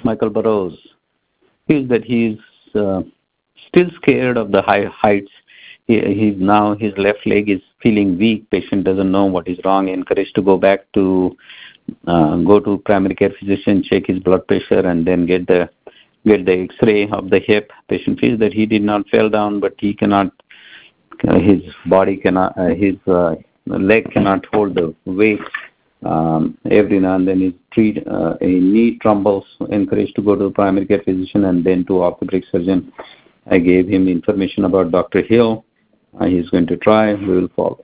Michael Burrows feels that he's still scared of the high heights. He's now his left leg is feeling weak. Patient doesn't know what is wrong. Encouraged to go back to go to primary care physician, check his blood pressure, and then get the X-ray of the hip. Patient feels that he did not fall down, but he cannot. His body cannot. His leg cannot hold the weight. Every now and then he knee trembles. Encouraged to go to the primary care physician and then to orthopedic surgeon. I gave him information about Dr. Hill. He's going to try. We will follow.